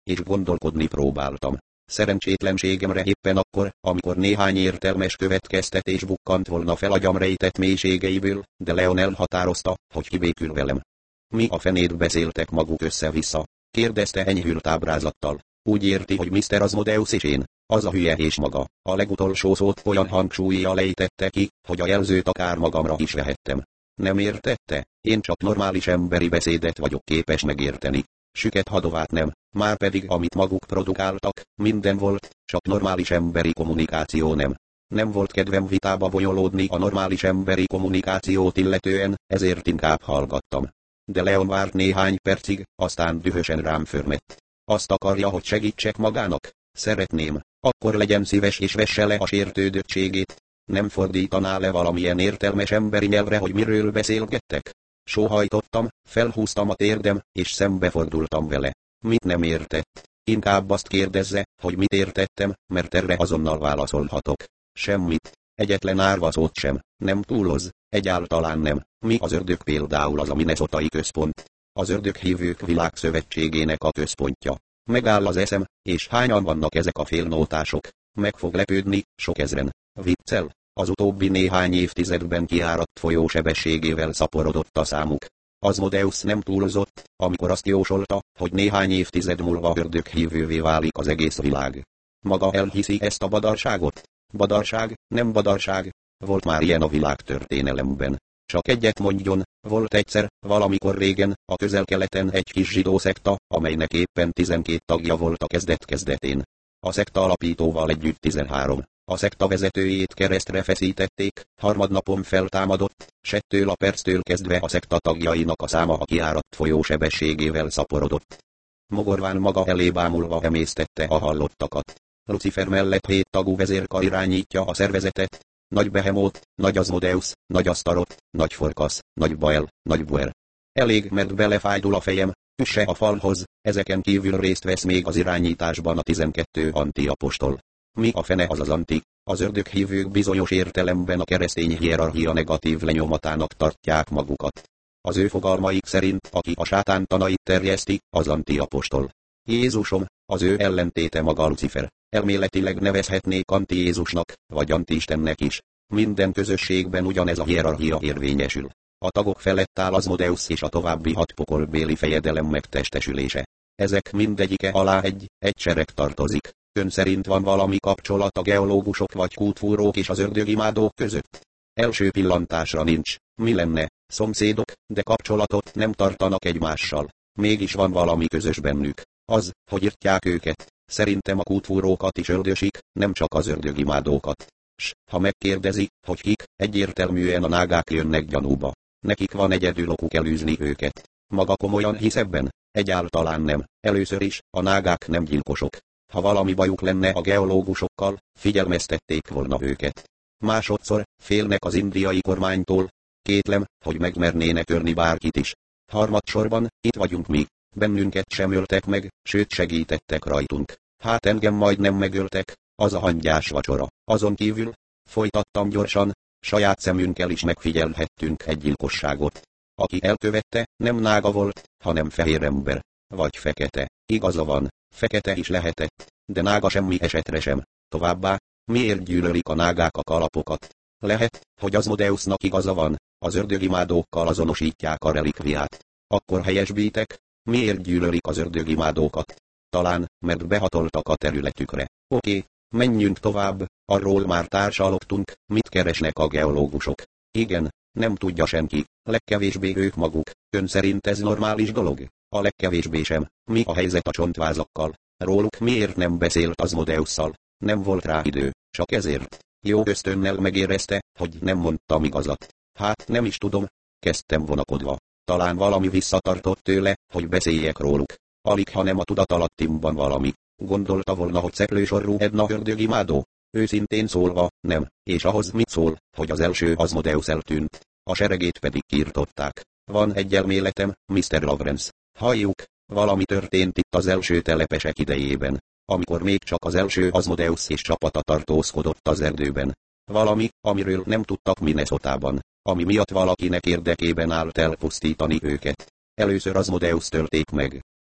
és gondolkodni próbáltam. Szerencsétlenségemre éppen akkor, amikor néhány értelmes következtetés bukkant volna fel agyam rejtett mélységeiből, de Leon elhatározta, hogy kibékül velem. Mi a fenét beszéltek maguk össze-vissza? Kérdezte enyhült ábrázattal. Úgy érti, hogy Mr. Asmodeus és én, az a hülye és maga. A legutolsó szót olyan hangsúllyal ejtette ki, hogy a jelzőt akár magamra is vehettem. Nem értette? Én csak normális emberi beszédet vagyok képes megérteni. Süket hadovát nem, márpedig amit maguk produkáltak, minden volt, csak normális emberi kommunikáció nem. Nem volt kedvem vitába bonyolódni a normális emberi kommunikációt illetően, ezért inkább hallgattam. De Leon várt néhány percig, aztán dühösen rám förmett. Azt akarja, hogy segítsek magának? Szeretném. Akkor legyen szíves és vesse le a sértődöttségét. Nem fordítaná le valamilyen értelmes emberi nyelvre, hogy miről beszélgettek? Sóhajtottam, felhúztam a térdem, és szembefordultam vele. Mit nem értett? Inkább azt kérdezze, hogy mit értettem, mert erre azonnal válaszolhatok. Semmit. Egyetlen árva szót sem. Nem túloz. Egyáltalán nem. Mi az ördög például az a minnesotai központ? Az ördöghívők világszövetségének a központja. Megáll az eszem, és hányan vannak ezek a félnótások? Meg fog lepődni, sok ezren. Viccel. Az utóbbi néhány évtizedben kiáradt folyó sebességével szaporodott a számuk. Asmodeus nem túlzott, amikor azt jósolta, hogy néhány évtized múlva ördöghívővé válik az egész világ. Maga elhiszi ezt a badarságot? Badarság, nem badarság. Volt már ilyen a világtörténelemben. Csak egyet mondjon, volt egyszer, valamikor régen, a Közel-Keleten egy kis zsidó szekta, amelynek éppen 12 tagja volt a kezdet-kezdetén. A szekta alapítóval együtt 13. A szekta vezetőjét keresztre feszítették, harmadnapon feltámadott, settől a perctől kezdve a szekta tagjainak a száma a kiáradt folyó sebességével szaporodott. Mogorván maga elé bámulva emésztette a hallottakat. Lucifer mellett 7 tagú vezérkar irányítja a szervezetet. Nagy Behemót, Nagy Asmodeus, Nagy Asztaroth, Nagy Forkasz, Nagy Bael, Nagy Buer. Elég, mert belefájdul a fejem, üsse a falhoz, ezeken kívül részt vesz még az irányításban a 12 antiapostol. Mi a fene az az anti? Az ördöghívők bizonyos értelemben a keresztény hierarchia negatív lenyomatának tartják magukat. Az ő fogalmaik szerint, aki a sátán tanait terjeszti, az antiapostol. Jézusom, az ő ellentéte maga Lucifer. Elméletileg nevezhetnék anti-Jézusnak, vagy anti-Istennek is. Minden közösségben ugyanez a hierarchia érvényesül. A tagok felett áll Asmodeus és a további 6 pokolbéli fejedelem megtestesülése. Ezek mindegyike alá egy sereg tartozik. Ön szerint van valami kapcsolat a geológusok vagy kútfúrók és az ördögimádók között? Első pillantásra nincs. Mi lenne? Szomszédok, de kapcsolatot nem tartanak egymással. Mégis van valami közös bennük. Az, hogy írtják őket. Szerintem a kútfúrókat is ördösik, nem csak az ördögimádókat. S, ha megkérdezi, hogy kik, egyértelműen a nágák jönnek gyanúba. Nekik van egyedül okuk elűzni őket. Maga komolyan hisz ebben? Egyáltalán nem. Először is, a nágák nem gyilkosok. Ha valami bajuk lenne a geológusokkal, figyelmeztették volna őket. Másodszor, félnek az indiai kormánytól. Kétlem, hogy megmernének ölni bárkit is. Harmadsorban, itt vagyunk mi. Bennünket sem öltek meg, sőt segítettek rajtunk. Hát engem majdnem megöltek, az a hangyás vacsora. Azon kívül, folytattam gyorsan, saját szemünkkel is megfigyelhettünk egy gyilkosságot. Aki elkövette, nem nága volt, hanem fehér ember. Vagy fekete. Igaza van, fekete is lehetett, de nága semmi esetre sem. Továbbá, miért gyűlölik a nágák a kalapokat? Lehet, hogy Asmodeusnak igaza van, az ördögimádókkal azonosítják a relikviát. Akkor helyesbítek, miért gyűlölik az ördögimádókat? Talán, mert behatoltak a területükre. Oké, menjünk tovább, arról már társalogtunk, mit keresnek a geológusok. Igen, nem tudja senki, legkevésbé ők maguk. Ön szerint ez normális dolog? A legkevésbé sem. Mi a helyzet a csontvázakkal? Róluk miért nem beszélt Asmodeusszal? Nem volt rá idő, csak ezért. Jó ösztönnel megérezte, hogy nem mondtam igazat. Hát nem is tudom, kezdtem vonakodva. Talán valami visszatartott tőle, hogy beszéljek róluk. Alig, ha nem a tudatalattimban valami. Gondolta volna, hogy szeplősorú Edna ördögimádó? Őszintén szólva, nem, és ahhoz mit szól, hogy az első Asmodeus eltűnt. A seregét pedig kiirtották. Van egy elméletem, Mr. Lawrence. Halljuk, valami történt itt az első telepesek idejében, amikor még csak az első Asmodeus és csapata tartózkodott az erdőben. Valami, amiről nem tudtak Minnesotában, ami miatt valakinek érdekében állt elpusztítani őket. Először Asmodeus tölték meg,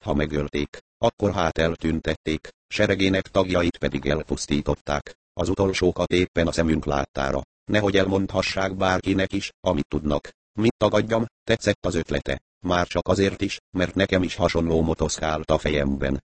ha megölték, akkor hát eltüntették, seregének tagjait pedig elpusztították, az utolsókat éppen a szemünk láttára, nehogy elmondhassák bárkinek is, amit tudnak. Mit tagadjam, tetszett az ötlete, már csak azért is, mert nekem is hasonló motoszkált a fejemben.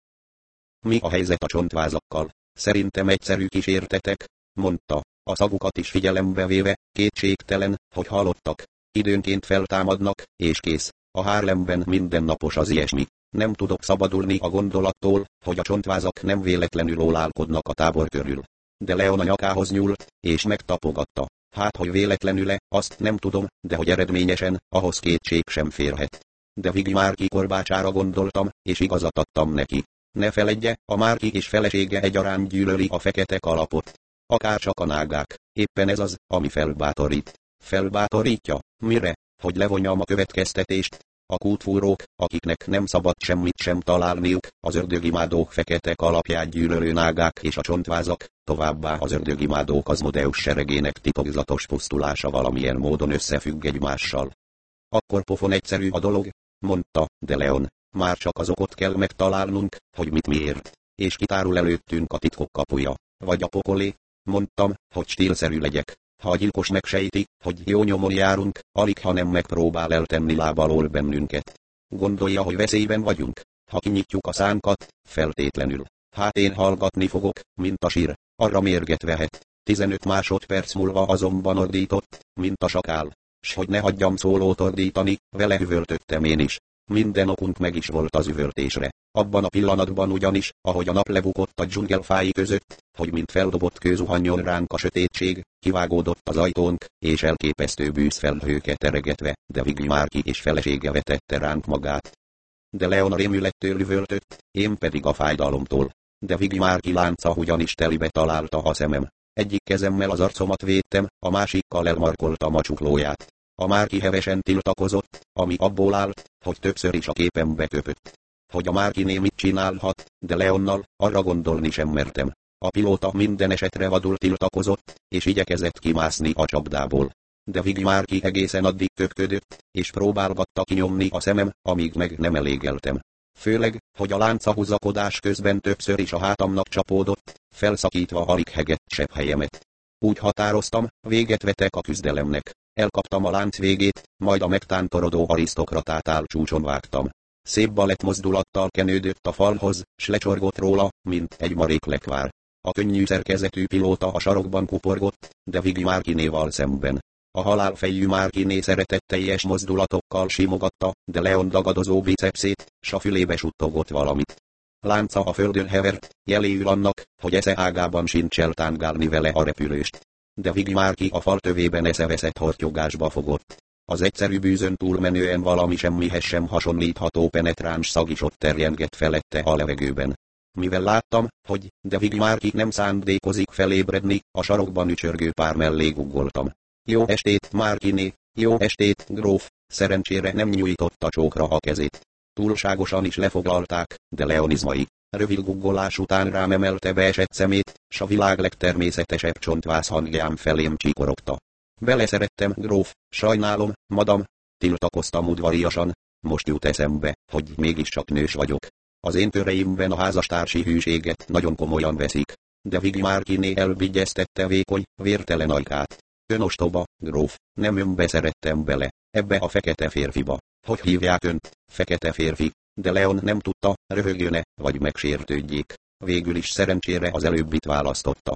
Mi a helyzet a csontvázakkal? Szerintem egyszerű kísértetek, mondta, a szagukat is figyelembe véve, kétségtelen, hogy halottak. Időnként feltámadnak, és kész. A Harlemben mindennapos az ilyesmi. Nem tudok szabadulni a gondolattól, hogy a csontvázak nem véletlenül ólálkodnak a tábor körül. De Leon a nyakához nyúlt, és megtapogatta. Hát, hogy véletlenül-e, azt nem tudom, de hogy eredményesen, ahhoz kétség sem férhet. De Vigi Márki korbácsára gondoltam, és igazat adtam neki. Ne feledje, a Márki és felesége egyaránt gyűlöli a fekete kalapot. Akárcsak a nágák, éppen ez az, ami felbátorít. Felbátorítja? Mire? Hogy levonjam a következtetést? A kútfúrók, akiknek nem szabad semmit sem találniuk, az ördögimádók fekete kalapját gyűlölő nágák és a csontvázak, továbbá az ördögimádók Asmodeus seregének titokzatos pusztulása valamilyen módon összefügg egymással. Akkor pofon egyszerű a dolog, mondta, de Leon, már csak az okot kell megtalálnunk, hogy mit miért, és kitárul előttünk a titkok kapuja, vagy a pokolé, mondtam, hogy stílszerű legyek. Ha a gyilkos megsejti, hogy jó nyomon járunk, alig ha nem megpróbál eltenni láb alól bennünket. Gondolja, hogy veszélyben vagyunk. Ha kinyitjuk a szánkat, feltétlenül. Hát én hallgatni fogok, mint a sír, arra mérget vehet. 15 másodperc múlva azonban ordított, mint a sakál. S hogy ne hagyjam szólót ordítani, vele üvöltöttem én is. Minden okunk meg is volt az üvöltésre. Abban a pillanatban ugyanis, ahogy a nap lebukott a dzsungelfái között, hogy mint feldobott kő zuhanjon ránk a sötétség, kivágódott az ajtónk, és elképesztő bűzfelhőket eregetve, de Vigi Márki és felesége vetette ránk magát. De Leon a rémülettől üvöltött, én pedig a fájdalomtól. De Vigi Márki lánca ugyanis telibe találta a szemem. Egyik kezemmel az arcomat védtem, a másikkal elmarkoltam a csuklóját. A Márki hevesen tiltakozott, ami abból állt, hogy többször is a képembe köpött. Hogy a Márkiné mit csinálhat, de Leonnal, arra gondolni sem mertem. A pilóta minden esetre vadul tiltakozott, és igyekezett kimászni a csapdából. De Vigi Márki egészen addig köpködött, és próbálgatta kinyomni a szemem, amíg meg nem elégeltem. Főleg, hogy a láncahúzakodás közben többször is a hátamnak csapódott, felszakítva alig hegett sebhelyemet. Úgy határoztam, véget vetek a küzdelemnek. Elkaptam a lánc végét, majd a megtántorodó arisztokratát álcsúcson vágtam. Szép balett mozdulattal kenődött a falhoz, s lecsorgott róla, mint egy marék lekvár. A könnyű szerkezetű pilóta a sarokban kuporgott, de Vigi Márkinéval szemben. A halálfejű Márkiné szeretetteljes mozdulatokkal simogatta, de Leon dagadozó bicepszét, s a fülébe suttogott valamit. Lánca a földön hevert, jeléül annak, hogy esze ágában sincs eltángálni vele a repülőst. De Vigi Márki a fal tövében eszeveszett hortyogásba fogott. Az egyszerű bűzön túlmenően valami semmihez sem hasonlítható penetráns szag is ott terjengett felette a levegőben. Mivel láttam, hogy de Vigi Márki nem szándékozik felébredni, a sarokban ücsörgő pár mellé guggoltam. Jó estét, Márkiné, jó estét, gróf, szerencsére nem nyújtotta csókra a kezét. Túlságosan is lefoglalták, de Leon izmai, rövid guggolás után rám emelte beesett szemét, s a világ legtermészetesebb csontváz hangján felém csikorogta. Beleszerettem, gróf, sajnálom, madam, tiltakoztam udvariasan, most jut eszembe, hogy mégiscsak nős vagyok. Az én köreimben a házastársi hűséget nagyon komolyan veszik, de Vigi Márkiné elvigyeztette vékony, vértelen ajkát. Ön ostoba, gróf, nem önbe szerettem bele, ebbe a fekete férfiba. Hogy hívják önt, fekete férfi, de Leon nem tudta, röhögjön-e, vagy megsértődjék. Végül is szerencsére az előbbit választotta.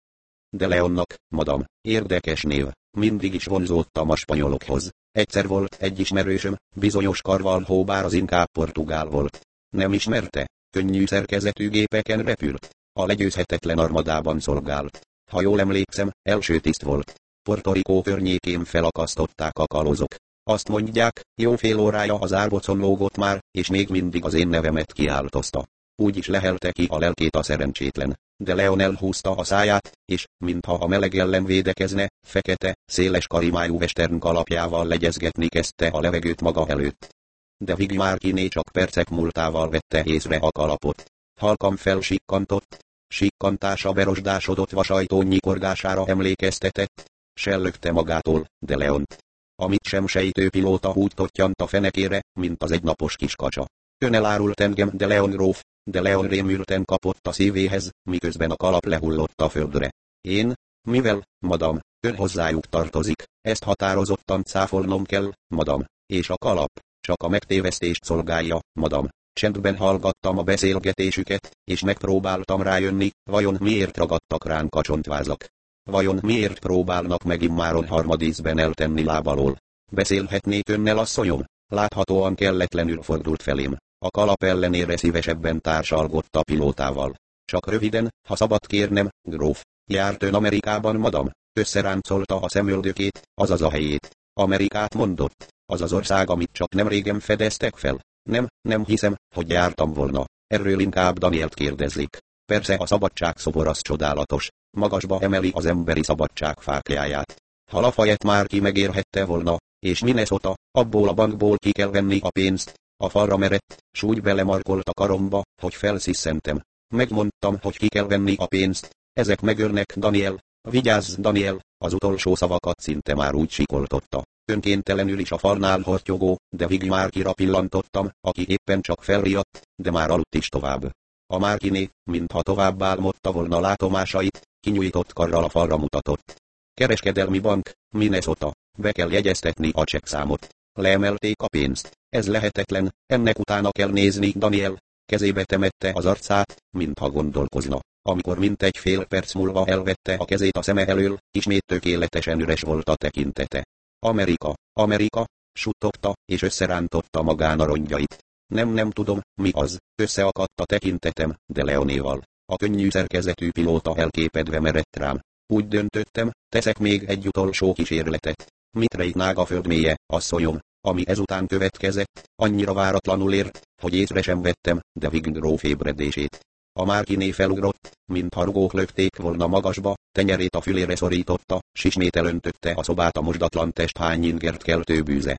De Leonnak, madam, érdekes név, mindig is vonzódtam a spanyolokhoz. Egyszer volt egy ismerősöm, bizonyos Carvalho, bár az inkább portugál volt. Nem ismerte? Könnyű szerkezetű gépeken repült. A legyőzhetetlen armadában szolgált. Ha jól emlékszem, első tiszt volt. Puerto Rico környékén felakasztották a kalózok. Azt mondják, jó fél órája az árbocon lógott már, és még mindig az én nevemet kiáltozta. Úgy is lehelte ki a lelkét a szerencsétlen. De Leon elhúzta a száját, és, mintha a meleg ellen védekezne, fekete, széles karimájú western kalapjával legyezgetni kezdte a levegőt maga előtt. De Vigi Márkiné csak percek múltával vette észre a kalapot. Halkan felsikkantott, sikkantása berosdásodott vasajtó nyikorgására emlékeztetett, sellögte magától, de Leont. Amit sem sejtő pilóta úgy tottyant a fenekére, mint az egynapos kiskacsa. Ön elárult engem, de Leon gróf, de Leon rémülten kapott a szívéhez, miközben a kalap lehullott a földre. Én? Mivel, madam, ön hozzájuk tartozik, ezt határozottan cáfolnom kell, madam, és a kalap csak a megtévesztést szolgálja, madam. Csendben hallgattam a beszélgetésüket, és megpróbáltam rájönni, vajon miért ragadtak ránk a csontvázak. Vajon miért próbálnak meg immáron harmadízben eltenni lábalól. Beszélhetnék önnel, asszonyom? Láthatóan kelletlenül fordult felém. A kalap ellenére szívesebben társalgott a pilótával. Csak röviden, ha szabad kérnem, gróf. Járt ön Amerikában, madam? Összeráncolta a szemöldökét, azaz a helyét. Amerikát mondott, az az ország, amit csak nem régen fedeztek fel. Nem hiszem, hogy jártam volna. Erről inkább Danielt kérdezzék. Persze a szabadságszobor az csodálatos. Magasba emeli az emberi szabadság fáklyáját. Ha Lafayette már ki megérhette volna, és Minnesota, abból a bankból ki kell venni a pénzt, a falra merett, s úgy belemarkolt a karomba, hogy felszisszentem. Megmondtam, hogy ki kell venni a pénzt. Ezek megölnek, Daniel. Vigyázz, Daniel, az utolsó szavakat szinte már úgy sikoltotta. Önkéntelenül is a falnál hortyogó, de Vigi Márkira pillantottam, aki éppen csak felriadt, de már aludt is tovább. A Márkiné, mintha tovább álmodta volna látomásait, kinyújtott karral a falra mutatott. Kereskedelmi bank, Minnesota, be kell jegyeztetni a csekkszámot. Leemelték a pénzt. Ez lehetetlen, ennek utána kell nézni, Daniel. Kezébe temette az arcát, mintha gondolkozna. Amikor mintegy fél perc múlva elvette a kezét a szeme elől, ismét tökéletesen üres volt a tekintete. Amerika, suttogta, és összerántotta magán a rongyait. Nem tudom, mi az, összeakadt a tekintetem, de Leonéval. A könnyű szerkezetű pilóta elképedve merett rám. Úgy döntöttem, teszek még egy utolsó kísérletet. Mit rejtnág a földmélye, asszonyom, ami ezután következett, annyira váratlanul ért, hogy észre sem vettem, de Vig gróf ébredését. A Márkiné felugrott, mintha rugók lökték volna magasba, tenyerét a fülére szorította, s ismét elöntötte a szobát a mosdatlan testhány ingert keltő bűze.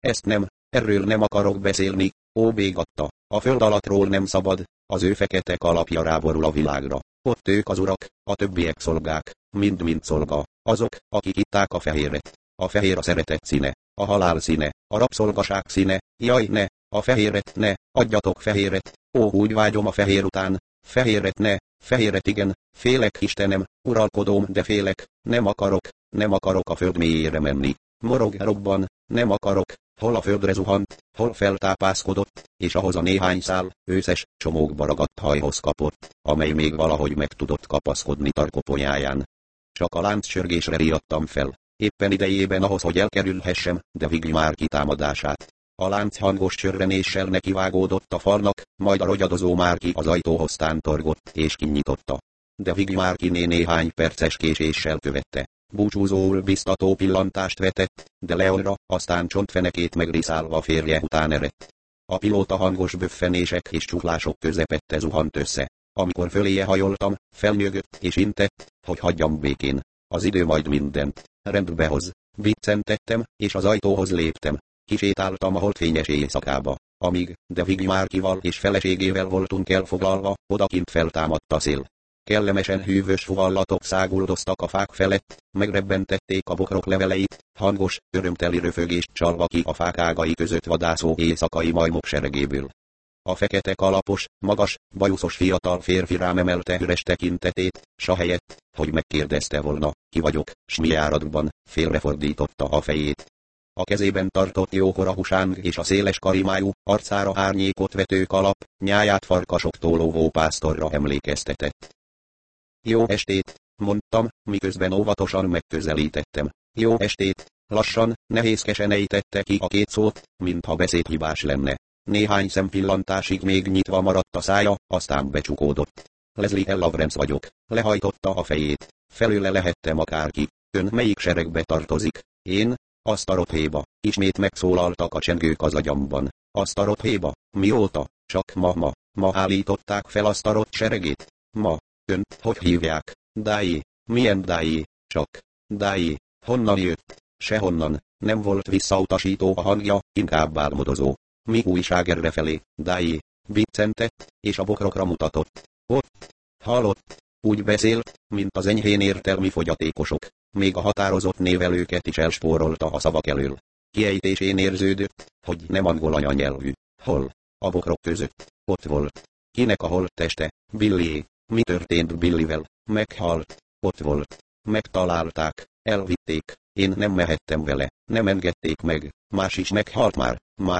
Erről nem akarok beszélni, óbégatta, a föld alattról nem szabad, az ő fekete kalapja ráborul a világra. Ott ők az urak, a többiek szolgák, mind szolga, azok, akik itták a fehéret. A fehér a szeretet színe, a halál színe, a rabszolgaság színe, jaj ne, a fehéret ne, adjatok fehéret, ó úgy vágyom a fehér után, fehéret ne, fehéret igen, félek Istenem, uralkodóm, de félek, nem akarok a föld mélyére menni. Morog robban, nem akarok, hol a földre zuhant, hol feltápászkodott, és ahhoz a néhány szál, őszes, csomókba ragadt hajhoz kapott, amely még valahogy meg tudott kapaszkodni tarkoponyáján. Csak a lánccsörgésre riadtam fel, éppen idejében ahhoz, hogy elkerülhessem, de Vigi Márki támadását. A lánc hangos csörrenéssel nekivágódott a falnak, majd a rogyadozó Márki az ajtóhoz tántorgott és kinyitotta. De Vigi Márkiné néhány perces késéssel követte. Búcsúzóul biztató pillantást vetett, de Leonra, aztán csontfenekét megriszálva férje után eredt. A pilóta hangos böffenések és csuklások közepette zuhant össze. Amikor föléje hajoltam, felnyögött és intett, hogy hagyjam békén. Az idő majd mindent rendbe hoz. Biccentettem, és az ajtóhoz léptem. Kisétáltam a holdfényes éjszakába, amíg, de Vigi Márkival és feleségével voltunk elfoglalva, odakint feltámadt a szél. Kellemesen hűvös fuvallatok száguldoztak a fák felett, megrebbentették a bokrok leveleit, hangos, örömteli röfögést csalva ki a fák ágai között vadászó éjszakai majmok seregéből. A fekete kalapos, magas, bajuszos fiatal férfi rám emelte üres tekintetét, s ahelyett, hogy megkérdezte volna, ki vagyok, s mi járatban, félrefordította a fejét. A kezében tartott jókora husáng és a széles karimájú, arcára árnyékot vető kalap, nyáját farkasoktól lóvó pásztorra emlékeztetett. Jó estét, mondtam, miközben óvatosan megközelítettem. Jó estét, lassan, nehézkesen ejtette ki a két szót, mintha beszédhibás lenne. Néhány szempillantásig még nyitva maradt a szája, aztán becsukódott. Leslie L. Lawrence vagyok, lehajtotta a fejét. Felőle lehettem akárki. Ön melyik seregbe tartozik? Én? Asztarothéba. Ismét megszólaltak a csengők az agyamban. Asztarothéba? Mióta? Csak ma állították fel Asztarot seregét? Ma. Önt hogy hívják? Dájé. Milyen Dájé? Csak. Dájé. Honnan jött? Sehonnan. Nem volt visszautasító a hangja, inkább álmodozó. Mi újság errefelé? Dájé. Biccentett, és a bokrokra mutatott. Ott. Hallott. Úgy beszélt, mint az enyhén értelmi fogyatékosok. Még a határozott névelőket is elspórolta a szavak elől. Kiejtésén érződött, hogy nem angol anyanyelvű. Hol? a bokrok között. Ott volt. Kinek a holtteste? Billyé. Mi történt Billyvel? Meghalt. Ott volt. Megtalálták. Elvitték. Én nem mehettem vele. Nem engedték meg. Más is meghalt már.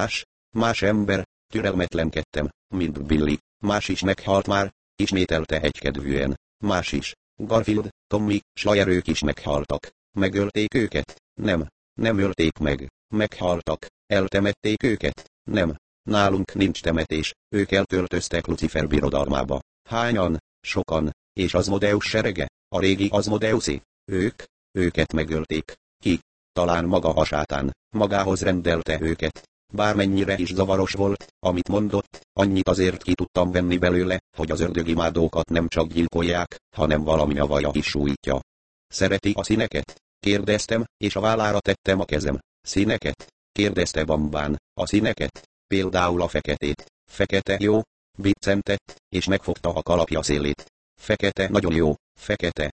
Más ember. Türelmetlenkedtem, mint Billy. Más is meghalt már. Ismételte egykedvűen. Más is. Garfield, Tommy, Sawyer ők is meghaltak. Megölték őket? Nem ölték meg. Meghaltak. Eltemették őket? Nem. Nálunk nincs temetés, ők elköltöztek Lucifer birodalmába. Hányan? Sokan. És Asmodeus serege? A régi Asmodeusé? Őket megölték. Ki? Talán maga a sátán. Magához rendelte őket. Bármennyire is zavaros volt, amit mondott, annyit azért ki tudtam venni belőle, hogy az ördögimádókat nem csak gyilkolják, hanem valami nyavaja is sújtja. Szereti a színeket? Kérdeztem, és a vállára tettem a kezem. Színeket? Kérdezte Bambán. A színeket? Például a feketét. Fekete jó? Biccentett, és megfogta a kalapja szélét. Fekete nagyon jó, fekete.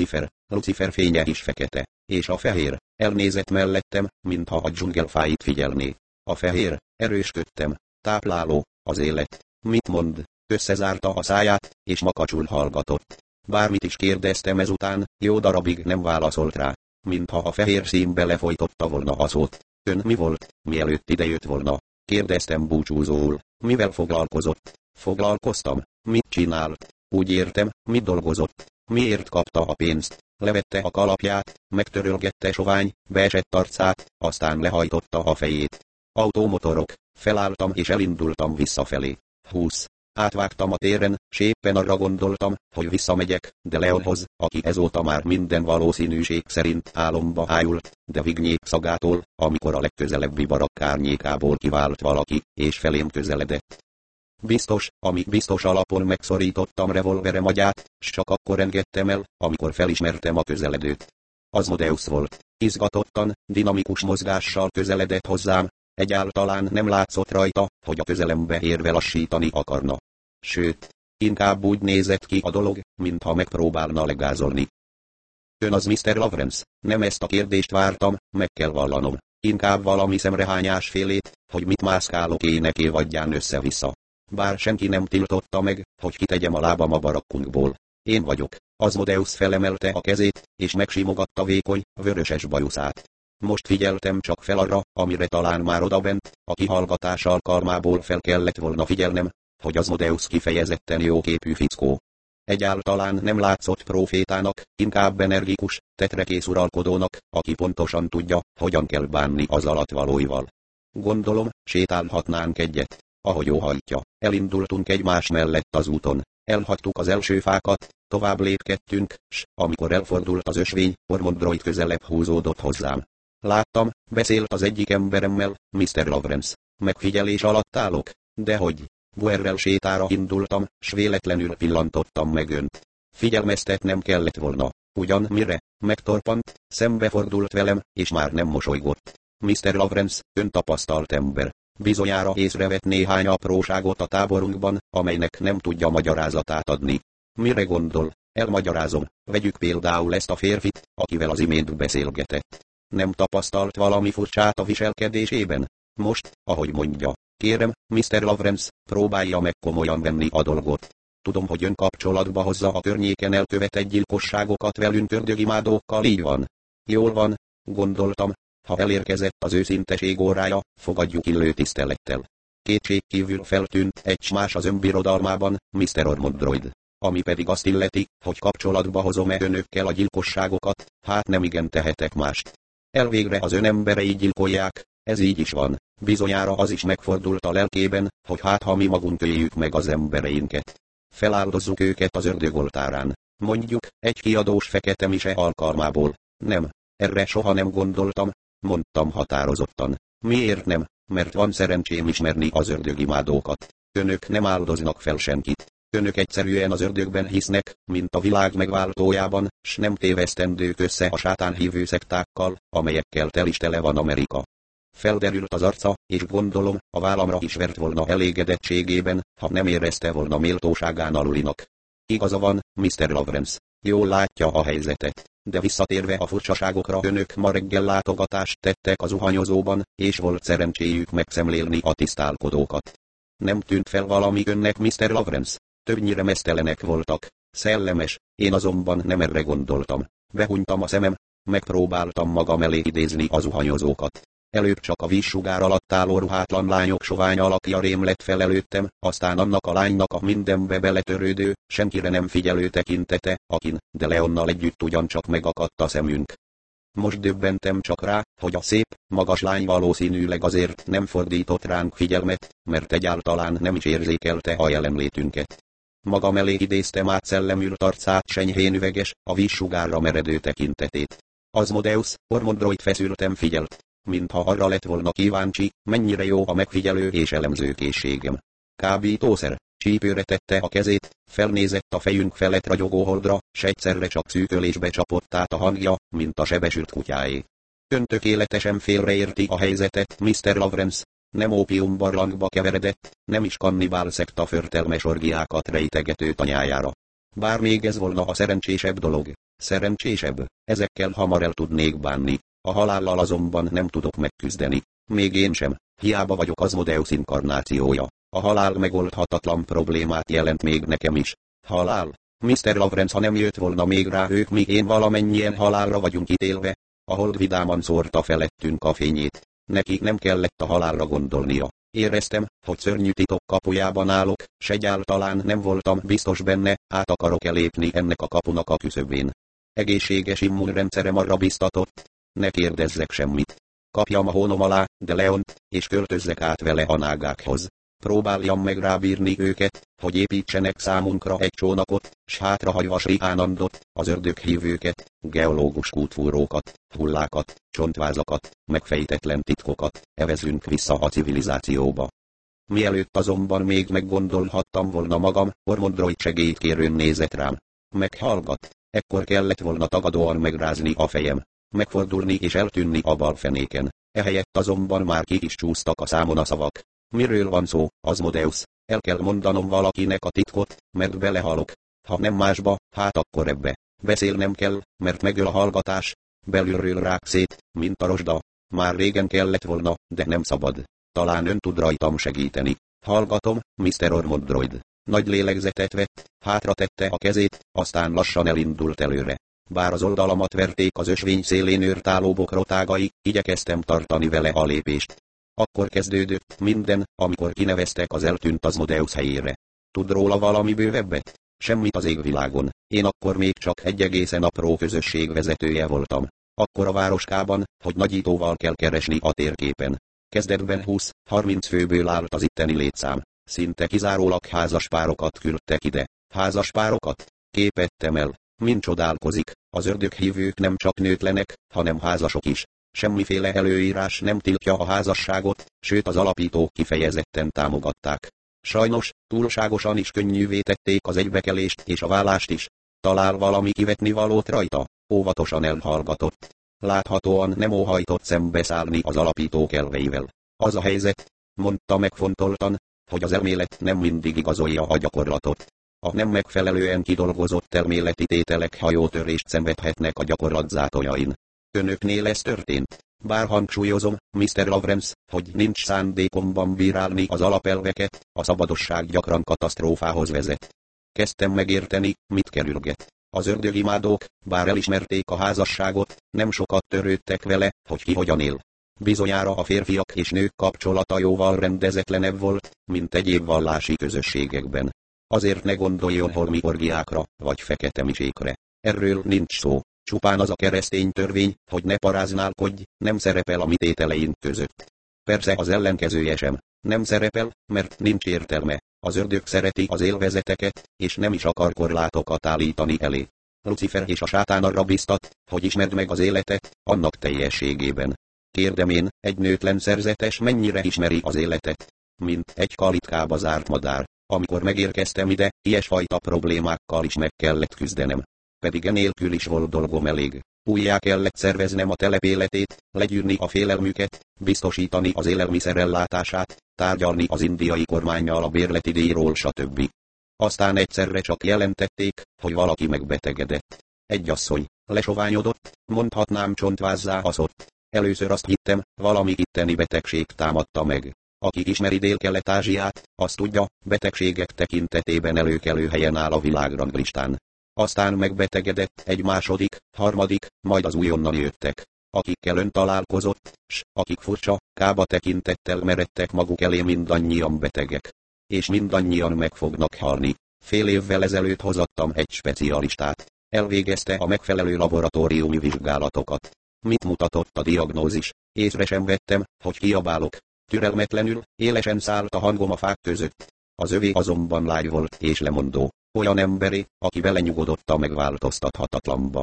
Lucifer fénye is fekete. És a fehér? Elnézett mellettem, mintha a dzsungelfáit figyelné. A fehér? Erősködtem. Tápláló, az élet. Mit mond? Összezárta a száját, és makacsul hallgatott. Bármit is kérdeztem ezután, jó darabig nem válaszolt rá. Mintha a fehér színbe lefolytotta volna a szót. Ön mi volt, mielőtt idejött volna? Kérdeztem búcsúzóul. Mivel foglalkozott? Foglalkoztam. Mit csinált? Úgy értem, mit dolgozott? Miért kapta a pénzt? Levette a kalapját, megtörölgette sovány, beesett arcát, aztán lehajtotta a fejét. Automotorok. Felálltam és elindultam visszafelé. 20. Átvágtam a téren, s éppen arra gondoltam, hogy visszamegyek, de Leonhoz, aki ezóta már minden valószínűség szerint álomba ájult, de vignyék szagától, amikor a legközelebbi barakk árnyékából kivált valaki, és felém közeledett. Biztos alapon megszorítottam revolverem agyát, s csak akkor engedtem el, amikor felismertem a közeledőt. Asmodeus volt. Izgatottan, dinamikus mozgással közeledett hozzám, egyáltalán nem látszott rajta, hogy a közelembe érve lassítani akarna. Sőt, inkább úgy nézett ki a dolog, mintha megpróbálna legázolni. Ön az Mr. Lawrence? Nem ezt a kérdést vártam, meg kell vallanom. Inkább valami szemrehányás félét, hogy mit mászkálok éneké vadján össze-vissza. Bár senki nem tiltotta meg, hogy kitegyem a lábam a barakkunkból. Én vagyok. Asmodeus felemelte a kezét, és megsimogatta vékony, vöröses bajuszát. Most figyeltem csak fel arra, amire talán már odabent, a kihallgatás alkalmából fel kellett volna figyelnem, hogy Asmodeus kifejezetten jóképű fickó. Egyáltalán nem látszott profétának, inkább energikus, tetrekész uralkodónak, aki pontosan tudja, hogyan kell bánni az alatvalóival. Gondolom, sétálhatnánk egyet. Ahogy óhajtja, elindultunk egymás mellett az úton. Elhagytuk az első fákat, tovább lépkedtünk, s amikor elfordult az ösvény, Ormond droid közelebb húzódott hozzám. Láttam, beszélt az egyik emberemmel, Mr. Lawrence. Megfigyelés alatt állok? Dehogy. Guerrel sétára indultam, s véletlenül pillantottam meg önt. Figyelmeztetnem kellett volna. Ugyan mire? Megtorpant, szembefordult velem, és már nem mosolygott. Mr. Lawrence, ön tapasztalt ember. Bizonyára észrevett néhány apróságot a táborunkban, amelynek nem tudja magyarázatát adni. Mire gondol? Elmagyarázom. Vegyük például ezt a férfit, akivel az imént beszélgetett. Nem tapasztalt valami furcsát a viselkedésében? Most, ahogy mondja. Kérem, Mr. Lawrence, próbálja meg komolyan venni a dolgot. Tudom, hogy ön kapcsolatba hozza a környéken elkövetett gyilkosságokat velünk ördögimádókkal, így van. Jól van, gondoltam. Ha elérkezett az őszinteség órája, fogadjuk illő tisztelettel. Kétségkívül feltűnt egymás az önbirodalmában, Mr. Ormond droid. Ami pedig azt illeti, hogy kapcsolatba hozom-e önökkel a gyilkosságokat, hát nem igen tehetek mást. Elvégre az ön emberei gyilkolják, ez így is van. Bizonyára az is megfordult a lelkében, hogy hát ha mi magunk öljük meg az embereinket. Feláldozzuk őket az ördög oltárán. Mondjuk, egy kiadós fekete mise alkalmából. Nem, erre soha nem gondoltam, mondtam határozottan. Miért nem? Mert van szerencsém ismerni az ördögimádókat. Önök nem áldoznak fel senkit. Önök egyszerűen az ördögben hisznek, mint a világ megváltójában, s nem tévesztendők össze a sátán hívő szektákkal, amelyekkel tel is tele van Amerika. Felderült az arca, és gondolom, a vállamra is vert volna elégedettségében, ha nem érezte volna méltóságán alulinak. Igaza van, Mr. Lawrence. Jól látja a helyzetet. De visszatérve a furcsaságokra, önök ma reggel látogatást tettek a zuhanyozóban, és volt szerencséjük megszemlélni a tisztálkodókat. Nem tűnt fel valami önnek, Mr. Lawrence? Többnyire meztelenek voltak. Szellemes, én azonban nem erre gondoltam. Behunytam a szemem, megpróbáltam magam elé idézni a zuhanyozókat. Előbb csak a vízsugár alatt álló ruhátlan lányok sovány alakja rém lett fel előttem, aztán annak a lánynak a mindenbe beletörődő, senkire nem figyelő tekintete, akin, de Leonnal együtt ugyancsak megakadt a szemünk. Most döbbentem csak rá, hogy a szép, magas lány valószínűleg azért nem fordított ránk figyelmet, mert egyáltalán nem is érzékelte a jelenlétünket. Magam elé idéztem át szellemült arcát, senyhén üveges, a vízsugárra meredő tekintetét. Asmodeus, Ormondroid feszülten figyelt, mintha arra lett volna kíváncsi, mennyire jó a megfigyelő és elemző készségem. Kábítószer, csípőre tette a kezét, felnézett a fejünk felett ragyogó holdra, s egyszerre csak szűkölésbe csapott át a hangja, mint a sebesült kutyáé. Ön tökéletesen félreérti a helyzetet, Mr. Lawrence. Nem ópiumbarlangba keveredett, nem is kannibál szekta förtelmes orgiákat rejtegető tanyájára. Bár még ez volna a szerencsésebb dolog. Szerencsésebb, ezekkel hamar el tudnék bánni. A halállal azonban nem tudok megküzdeni. Még én sem, hiába vagyok Asmodeus inkarnációja. A halál megoldhatatlan problémát jelent még nekem is. Halál? Mr. Lawrence, ha nem jött volna még rá ők, mi én valamennyien halálra vagyunk ítélve. A hold vidáman szórta felettünk a fényét. Neki nem kellett a halálra gondolnia. Éreztem, hogy szörnyű titok kapujában állok, s egyáltalán nem voltam biztos benne, át akarok-e lépni ennek a kapunak a küszöbén. Egészséges immunrendszerem arra biztatott, ne kérdezzek semmit. Kapjam a hónom alá, de Leont, és költözzek át vele a nágákhoz. Próbáljam meg rábírni őket, hogy építsenek számunkra egy csónakot, s hátrahagyva Sri Anandot, az ördöghívőket, geológus kútfúrókat, hullákat, csontvázakat, megfejtetlen titkokat, evezünk vissza a civilizációba. Mielőtt azonban még meggondolhattam volna magam, Ormondroid segédkérőn nézett rám. Meghallgat, ekkor kellett volna tagadóan megrázni a fejem, megfordulni és eltűnni a balfenéken. Ehelyett azonban már ki is csúsztak a számon a szavak. Miről van szó, Asmodeus? El kell mondanom valakinek a titkot, mert belehalok. Ha nem másba, hát akkor ebbe. Beszélnem kell, mert megöl a hallgatás. Belülről rák szét, mint a rozsda. Már régen kellett volna, de nem szabad. Talán ön tud rajtam segíteni. Hallgatom, Mr. Ormondroid. Nagy lélegzetet vett, hátra tette a kezét, aztán lassan elindult előre. Bár az oldalamat verték az ösvény szélén őrtáló bokrotágai, igyekeztem tartani vele a lépést. Akkor kezdődött minden, amikor kineveztek az eltűnt Asmodeus helyére. Tud róla valami bővebbet? Semmit az égvilágon. Én akkor még csak egy egészen apró közösség vezetője voltam. Akkor a városkában, hogy nagyítóval kell keresni a térképen. Kezdetben 20-30 főből állt az itteni létszám. Szinte kizárólag házaspárokat küldtek ide. Házaspárokat? Képettem el. Mind csodálkozik, az ördöghívők nem csak nőtlenek, hanem házasok is. Semmiféle előírás nem tiltja a házasságot, sőt az alapítók kifejezetten támogatták. Sajnos, túlságosan is könnyűvé tették az egybekelést és a vállást is. Talál valami kivetnivalót rajta? Óvatosan elhallgatott. Láthatóan nem óhajtott szembeszállni az alapítók elveivel. Az a helyzet, mondta megfontoltan, hogy az elmélet nem mindig igazolja a gyakorlatot. A nem megfelelően kidolgozott elméleti tételek hajótörést szenvedhetnek a gyakorlat zátonyai. Önöknél ez történt. Bár hangsúlyozom, Mr. Lawrence, hogy nincs szándékomban bírálni az alapelveket, a szabadosság gyakran katasztrófához vezet. Kezdtem megérteni, mit kerülget. Az ördögimádók, bár elismerték a házasságot, nem sokat törődtek vele, hogy ki hogyan él. Bizonyára a férfiak és nők kapcsolata jóval rendezetlenebb volt, mint egyéb vallási közösségekben. Azért ne gondoljon holmi orgiákra, vagy fekete misékre. Erről nincs szó. Csupán az a keresztény törvény, hogy ne paráználkodj, nem szerepel a mi tételeink között. Persze az ellenkezője sem. Nem szerepel, mert nincs értelme. Az ördög szereti az élvezeteket, és nem is akar korlátokat állítani elé. Lucifer és a sátán arra biztat, hogy ismerd meg az életet, annak teljességében. Kérdem én, egy nőtlen szerzetes mennyire ismeri az életet? Mint egy kalitkába zárt madár. Amikor megérkeztem ide, ilyesfajta problémákkal is meg kellett küzdenem. Pedig enélkül is volt dolgom elég. Újjá kellett szerveznem a telepéletét, legyűrni a félelmüket, biztosítani az élelmiszerellátását, tárgyalni az indiai kormánnyal a bérleti díjról, stb. Aztán egyszerre csak jelentették, hogy valaki megbetegedett. Egy asszony, lesoványodott, mondhatnám csontvázzá aszott. Először azt hittem, valami itteni betegség támadta meg. Aki ismeri Dél-Kelet-Ázsiát, az tudja, betegségek tekintetében előkelő helyen áll a világranglistán. Aztán megbetegedett egy második, harmadik, majd az újonnan jöttek, akikkel ön találkozott, s akik furcsa, kába tekintettel meredtek maguk elé, mindannyian betegek. És mindannyian meg fognak halni. Fél évvel ezelőtt hozattam egy specialistát. Elvégezte a megfelelő laboratóriumi vizsgálatokat. Mit mutatott a diagnózis? Észre sem vettem, hogy kiabálok. Türelmetlenül, élesen szállt a hangom a fák között. Az övé azonban lágy volt és lemondó. Olyan emberé, aki belenyugodott a megváltoztathatatlanba.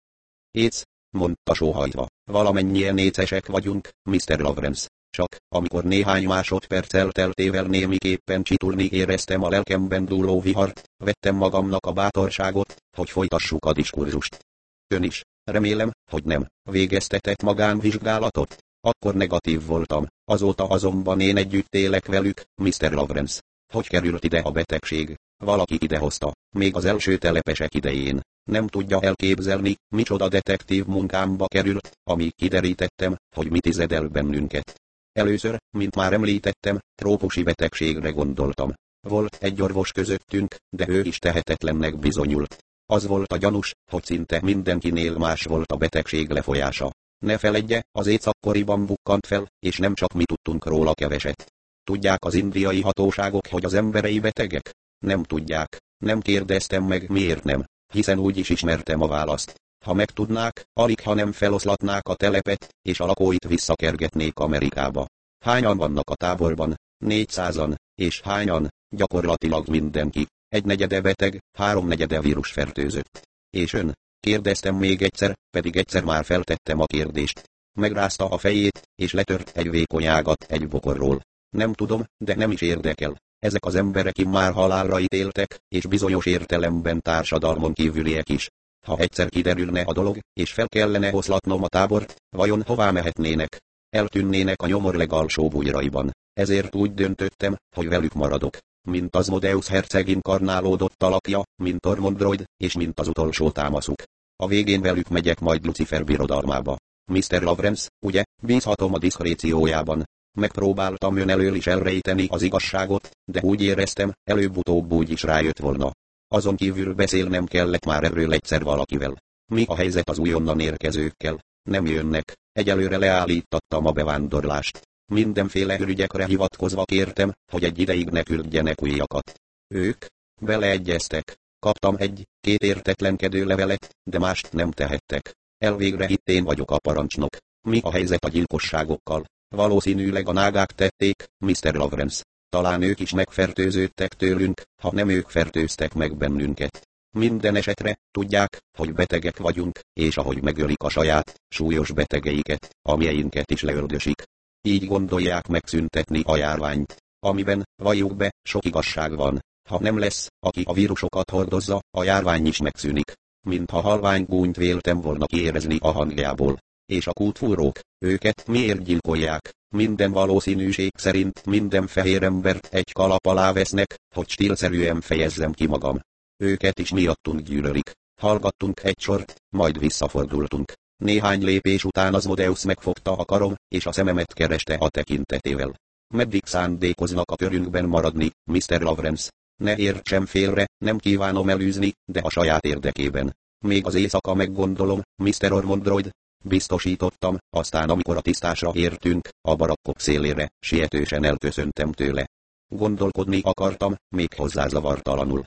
Éc, mondta sóhajtva, valamennyien écesek vagyunk, Mr. Lawrence. Csak, amikor néhány másodperc elteltével némiképpen csitulni éreztem a lelkemben dúló vihart, vettem magamnak a bátorságot, hogy folytassuk a diskurzust. Ön is, remélem, hogy nem, végeztetett magánvizsgálatot? Akkor negatív voltam, azóta azonban én együtt élek velük, Mr. Lawrence. Hogy került ide a betegség? Valaki idehozta, még az első telepesek idején. Nem tudja elképzelni, micsoda detektív munkámba került, amíg kiderítettem, hogy mit tized el bennünket. Először, mint már említettem, trópusi betegségre gondoltam. Volt egy orvos közöttünk, de ő is tehetetlennek bizonyult. Az volt a gyanús, hogy szinte mindenkinél más volt a betegség lefolyása. Ne feledje, az AIDS akkoriban bukkant fel, és nem csak mi tudtunk róla keveset. Tudják az indiai hatóságok, hogy az emberei betegek? Nem tudják. Nem kérdeztem meg, miért nem, hiszen úgy is ismertem a választ. Ha megtudnák, alig ha nem feloszlatnák a telepet, és a lakóit visszakergetnék Amerikába. Hányan vannak a táborban? 400-an, és hányan? Gyakorlatilag mindenki. Egynegyede beteg, háromnegyede vírusfertőzött. És ön? Kérdeztem még egyszer, pedig egyszer már feltettem a kérdést. Megrázta a fejét, és letört egy vékony ágat egy bokorról. Nem tudom, de nem is érdekel. Ezek az emberek immár halálra ítéltek, és bizonyos értelemben társadalmon kívüliek is. Ha egyszer kiderülne a dolog, és fel kellene oszlatnom a tábort, vajon hová mehetnének? Eltűnnének a nyomor legalsó bujraiban. Ezért úgy döntöttem, hogy velük maradok. Mint az Modeus herceg inkarnálódott alakja, mint Ormondroid, és mint az utolsó támaszuk. A végén velük megyek majd Lucifer birodalmába. Mr. Lawrence, ugye, bízhatom a diszkréciójában. Megpróbáltam ön elől is elrejteni az igazságot, de úgy éreztem, előbb-utóbb úgy is rájött volna. Azon kívül beszélnem kellett már erről egyszer valakivel. Mi a helyzet az újonnan érkezőkkel? Nem jönnek. Egyelőre leállítottam a bevándorlást. Mindenféle ürügyekre hivatkozva kértem, hogy egy ideig ne küldjenek újakat. Ők beleegyeztek. Kaptam egy-két értetlenkedő levelet, de mást nem tehettek. Elvégre itt én vagyok a parancsnok. Mi a helyzet a gyilkosságokkal? Valószínűleg a nágák tették, Mr. Lawrence. Talán ők is megfertőződtek tőlünk, ha nem ők fertőztek meg bennünket. Minden esetre, tudják, hogy betegek vagyunk, és ahogy megölik a saját, súlyos betegeiket, amjeinket is leöldösik. Így gondolják megszüntetni a járványt, amiben, valljuk be, sok igazság van. Ha nem lesz, aki a vírusokat hordozza, a járvány is megszűnik. Mintha halvány gúnyt véltem volna kiérezni a hangjából. És a kútfúrók, őket miért gyilkolják? Minden valószínűség szerint minden fehér embert egy kalap alá vesznek, hogy stílszerűen fejezzem ki magam. Őket is miattunk gyűlölik. Hallgattunk egy sort, majd visszafordultunk. Néhány lépés után az Modeus megfogta a karom, és a szememet kereste a tekintetével. Meddig szándékoznak a körünkben maradni, Mr. Lawrence? Ne értsem félre, nem kívánom elűzni, de a saját érdekében. Még az éjszaka meggondolom, Mr. Ormondroid. Biztosítottam, aztán amikor a tisztásra értünk, a barakkok szélére, sietősen elköszöntem tőle. Gondolkodni akartam, még hozzá zavartalanul.